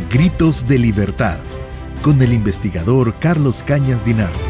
Gritos de Libertad, con el investigador Carlos Cañas Dinarte.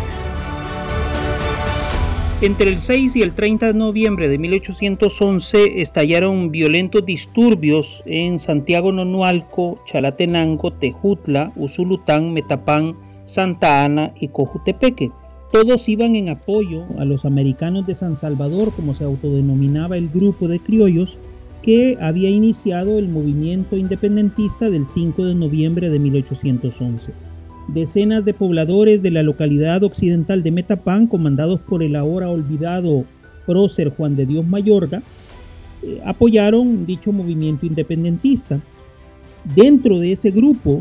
Entre el 6 y el 30 de noviembre de 1811 estallaron violentos disturbios en Santiago Nonualco, Chalatenango, Tejutla, Usulután, Metapán, Santa Ana y Cojutepeque. Todos iban en apoyo a los americanos de San Salvador, como se autodenominaba el grupo de criollos que había iniciado el movimiento independentista del 5 de noviembre de 1811. Decenas de pobladores de la localidad occidental de Metapán, comandados por el ahora olvidado prócer Juan de Dios Mayorga, apoyaron dicho movimiento independentista. Dentro de ese grupo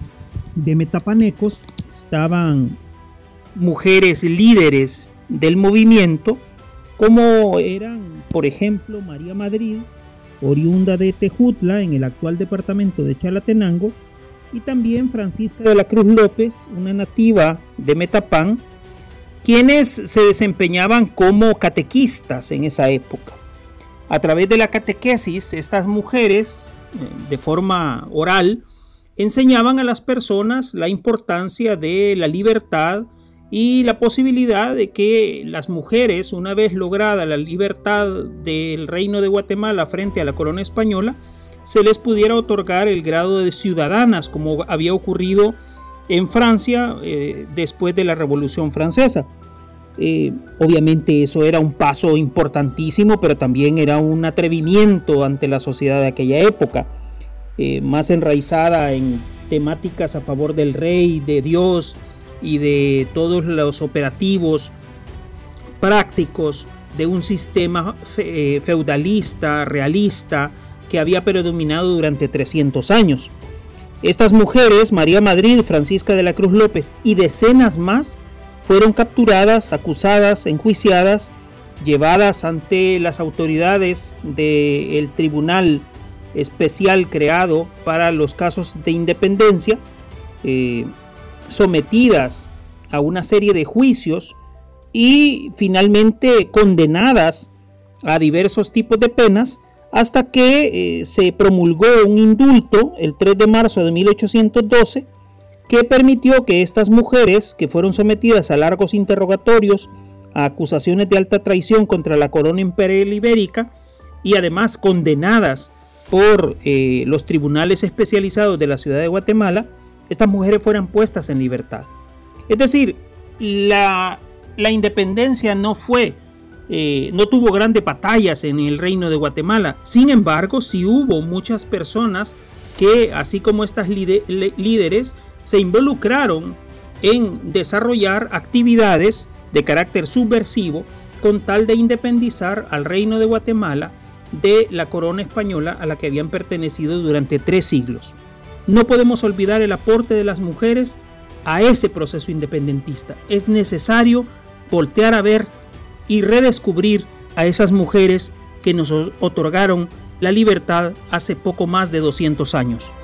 de metapanecos estaban mujeres líderes del movimiento, como eran, por ejemplo, María Madrid, oriunda de Tejutla, en el actual departamento de Chalatenango, y también Francisca de la Cruz López, una nativa de Metapán, quienes se desempeñaban como catequistas en esa época. A través de la catequesis, estas mujeres, de forma oral, enseñaban a las personas la importancia de la libertad y la posibilidad de que las mujeres, una vez lograda la libertad del Reino de Guatemala frente a la corona española, se les pudiera otorgar el grado de ciudadanas, como había ocurrido en Francia después de la Revolución Francesa. Obviamente eso era un paso importantísimo, pero también era un atrevimiento ante la sociedad de aquella época, más enraizada en temáticas a favor del rey, de Dios y de todos los operativos prácticos de un sistema feudalista, realista, que había predominado durante 300 años. Estas mujeres, María Madrid, Francisca de la Cruz López y decenas más, fueron capturadas, acusadas, enjuiciadas, llevadas ante las autoridades del tribunal especial creado para los casos de independencia, sometidas a una serie de juicios y finalmente condenadas a diversos tipos de penas, hasta que se promulgó un indulto el 3 de marzo de 1812 que permitió que estas mujeres, que fueron sometidas a largos interrogatorios, a acusaciones de alta traición contra la corona imperial ibérica y además condenadas por los tribunales especializados de la ciudad de Guatemala, estas mujeres fueran puestas en libertad. Es decir, la independencia no tuvo grandes batallas en el Reino de Guatemala. Sin embargo, sí hubo muchas personas que, así como estas líderes, se involucraron en desarrollar actividades de carácter subversivo con tal de independizar al Reino de Guatemala de la corona española a la que habían pertenecido durante 3 siglos. No podemos olvidar el aporte de las mujeres a ese proceso independentista. Es necesario voltear a ver y redescubrir a esas mujeres que nos otorgaron la libertad hace poco más de 200 años.